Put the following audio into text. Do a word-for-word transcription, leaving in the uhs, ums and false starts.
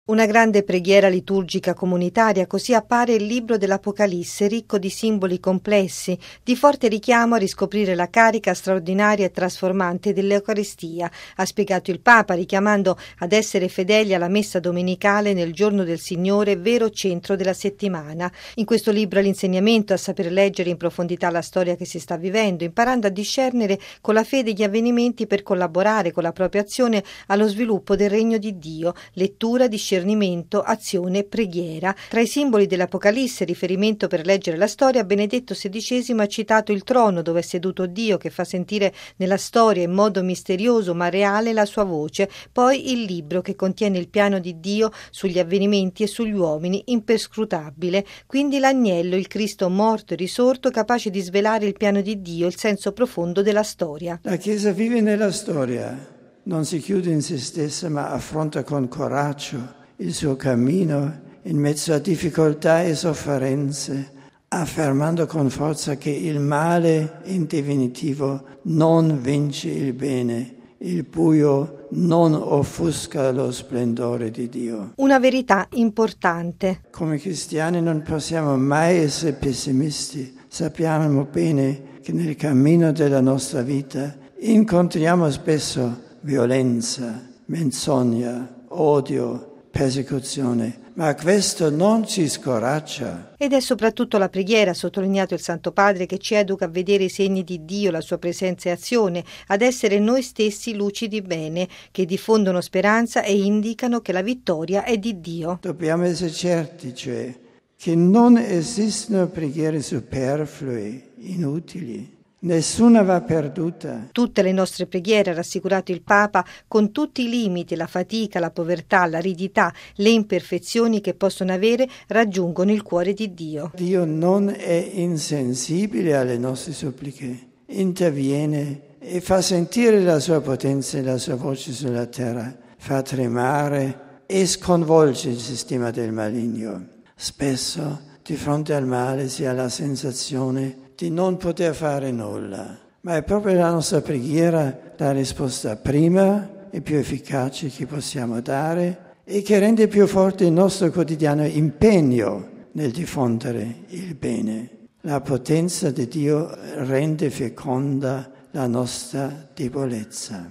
Una grande preghiera liturgica comunitaria, così appare il libro dell'Apocalisse, ricco di simboli complessi, di forte richiamo a riscoprire la carica straordinaria e trasformante dell'Eucaristia, ha spiegato il Papa, richiamando ad essere fedeli alla messa domenicale nel giorno del Signore, vero centro della settimana. In questo libro è l'insegnamento a saper leggere in profondità la storia che si sta vivendo, imparando a discernere con la fede gli avvenimenti per collaborare con la propria azione allo sviluppo del regno di Dio, lettura, discernimento, azione, preghiera. Tra i simboli dell'Apocalisse, riferimento per leggere la storia, Benedetto sedicesimo ha citato il trono dove è seduto Dio, che fa sentire nella storia in modo misterioso ma reale la sua voce, poi il libro che contiene il piano di Dio sugli avvenimenti e sugli uomini, imperscrutabile, quindi l'agnello, il Cristo morto e risorto, capace di svelare il piano di Dio, il senso profondo della storia. La Chiesa vive nella storia, non si chiude in se stessa ma affronta con coraggio il suo cammino in mezzo a difficoltà e sofferenze, affermando con forza che il male in definitivo non vince il bene, il buio non offusca lo splendore di Dio. Una verità importante. Come cristiani non possiamo mai essere pessimisti, sappiamo bene che nel cammino della nostra vita incontriamo spesso violenza, menzogna, odio, persecuzione, ma questo non ci scoraggia. Ed è soprattutto la preghiera, ha sottolineato il Santo Padre, che ci educa a vedere i segni di Dio, la sua presenza e azione, ad essere noi stessi luci di bene, che diffondono speranza e indicano che la vittoria è di Dio. Dobbiamo essere certi, cioè, che non esistono preghiere superflue, inutili. Nessuna va perduta. Tutte le nostre preghiere, ha rassicurato il Papa, con tutti i limiti, la fatica, la povertà, l'aridità, le imperfezioni che possono avere, raggiungono il cuore di Dio. Dio non è insensibile alle nostre suppliche, interviene e fa sentire la sua potenza e la sua voce sulla terra, fa tremare e sconvolge il sistema del maligno. Spesso di fronte al male si ha la sensazione di non poter fare nulla, ma è proprio la nostra preghiera la risposta prima e più efficace che possiamo dare e che rende più forte il nostro quotidiano impegno nel diffondere il bene. La potenza di Dio rende feconda la nostra debolezza.